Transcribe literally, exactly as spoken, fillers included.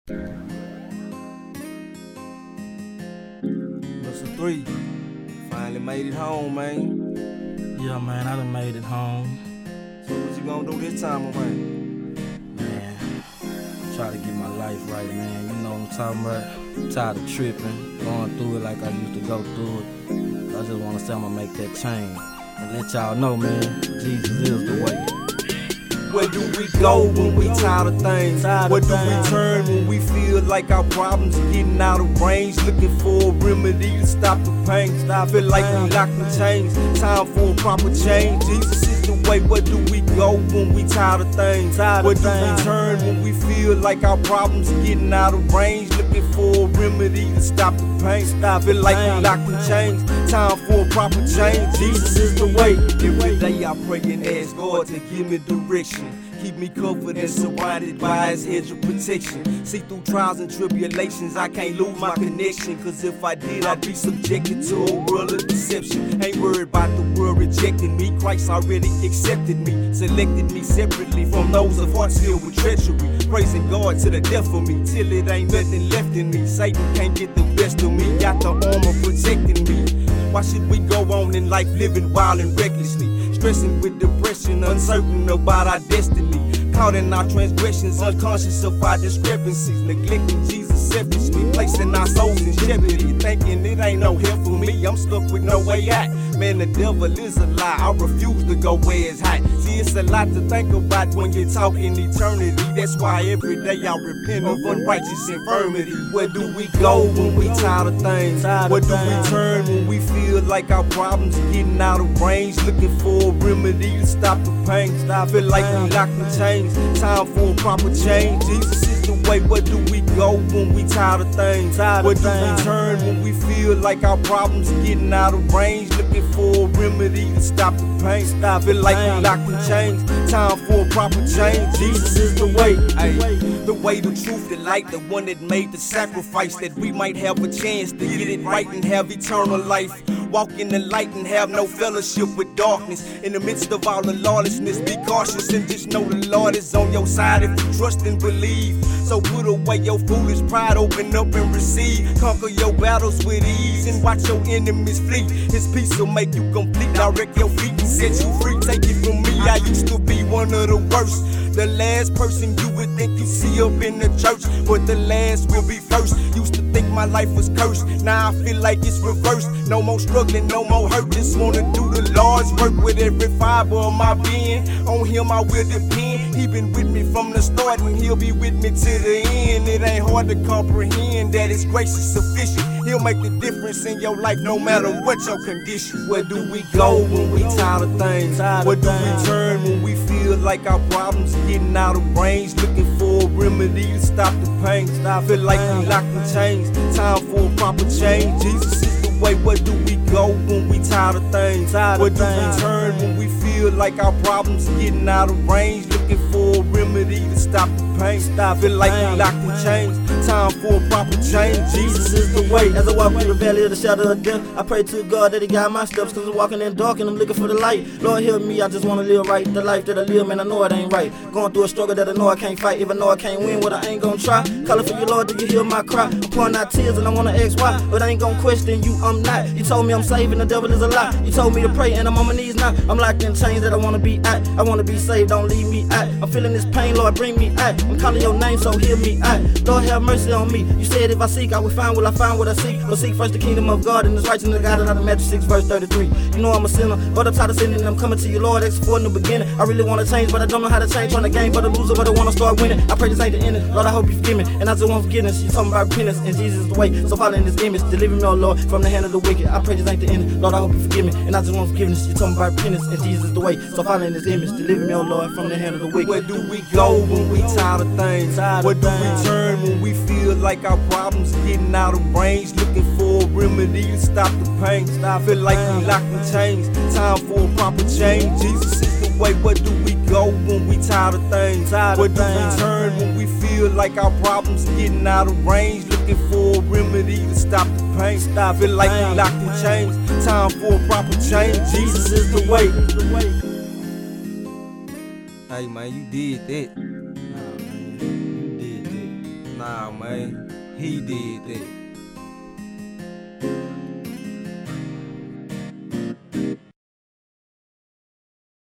Mister Three, finally made it home, man. Yeah, man, I done made it home. So what you gonna do this time around? Man, try to get my life right, man. You know what I'm talking about? Tired of tripping, going through it like I used to go through it. I just wanna say I'm gonna make that change and let y'all know, man, Jesus is the way. Where do we go when we tired of things? Where do we turn when we feel like our problems are getting out of range? Looking for a remedy to stop the pain. Feel like we locked in chains. Time for a proper change. Jesus is the way. Where do we go when we tired of things? Where do we turn when we feel like our problems are getting out of range? Looking for a remedy to stop the pain. Feel like we locked in chains. Time for a proper change. Jesus is the way. Every day I pray and ask God to give me direction. Keep me covered and surrounded by his hedge of protection. See through trials and tribulations, I can't lose my connection. Cause if I did, I'd be subjected to a world of deception. Ain't worried about the world rejecting me. Christ already accepted me, selected me separately from those of hearts filled with treachery. Praising God to the death of me, till it ain't nothing left in me. Satan can't get the best of me, got the armor protecting me. Why should we go on in life living wild and recklessly? Stressing with depression, uncertain about our destiny. Caught in our transgressions, unconscious of our discrepancies. Neglecting Jesus selfishly, placing our souls in jeopardy. Thinking it ain't no help for me, I'm stuck with no way out. Man, the devil is a lie, I refuse to go where it's hot. See, it's a lot to think about when you're talking eternity. That's why every day I repent of unrighteous infirmity. Where do we go when we tired of things? Where do we turn when we feel like our problems are getting out of range? Looking for a remedy to stop the pain. Feel like we locked in chains. Time for a proper change. Jesus is the way. Where do we go when we tired of things? Where do we turn when we feel like our problems are getting out of range? Looking for a remedy to stop the pain. Feel like we locked in chains. Time for a proper change. Jesus is the way. Ay, the way, the truth, the light, the one that made the sacrifice that we might have a chance to get it right and have eternal life. Walk in the light and have no fellowship with darkness. In the midst of all the lawlessness, be cautious and just know the Lord is on your side if you trust and believe. So put away your foolish pride, open up and receive. Conquer your battles with ease and watch your enemies flee. His peace will make you complete. Direct your feet and set you free. Take it from me, I used to be one of the worst. The last person you would think you see up in the church, but the last will be first. Used to think my life was cursed, now I feel like it's reversed. No more struggling, no more hurt, just wanna do the Lord's work with every fiber of my being. On him I will depend, he been with me from the start and he'll be with me to the end. It ain't hard to comprehend that his grace is sufficient. He'll make the difference in your life no matter what your condition. Where do we go when we tired of things? Where do we turn when we feel like our problems are getting out of range? Looking for a remedy to stop the pain. Feel like we locked in chains. Time for a proper change. Jesus is the way. Where do we go when we tired of things? Where do we turn when we feel like our problems are getting out of range? Looking for a remedy to stop the pain. Feel like we locked in chains. Time for a proper change. Jesus is the way. As I walk through the valley of the shadow of death, I pray to God that he guide my steps. Cause I'm walking in dark and I'm looking for the light. Lord help me, I just wanna live right. The life that I live, man, I know it ain't right. Going through a struggle that I know I can't fight. If I know I can't win, what I ain't gonna try. Calling for you, Lord, do you hear my cry? I'm pouring out tears and I wanna ask why, but I ain't gonna question you, I'm not. You told me I'm saving, the devil is a lie. You told me to pray and I'm on my knees now. I'm locked in chains that I wanna be at. I wanna be saved, don't leave me at. I'm feeling this pain, Lord, bring me at. I'm calling your name, so hear me at. Lord, have mercy on me. You said if I seek, I will find. Will I find what I seek? But seek first the kingdom of God and his righteousness, God, out of Matthew six verse thirty-three. You know I'm a sinner, but I'm tired of sinning and I'm coming to you, Lord, asking for in the beginning. I really wanna change, but I don't know how to change. Trying to game for the loser, but I wanna start winning. I pray this ain't the ending, Lord, I hope you forgive me. And I just want forgiveness. You talking about repentance, and Jesus is the way. So follow in this image, deliver me, oh Lord, from the hand of the wicked. I pray this ain't the ending, Lord, I hope you forgive me. And I just want forgiveness. You talking about repentance, and Jesus is the way. So follow in this image, deliver me, oh Lord, from the hand of the wicked. Where do we go when we tired of things? Where do we turn when we feel like our problems are getting out of range? Looking for a remedy to stop the pain. Feel like we locked in chains. Time for a proper change. Jesus is the way. Where do we go when we tired of things? Where do we turn when we feel like our problems are getting out of range? Looking for a remedy to stop the pain. Feel like we locked in chains. Time for a proper change. Jesus is the way. Hey man, you did that. Nah, man, you did that. Nah, Nah, man, he did that.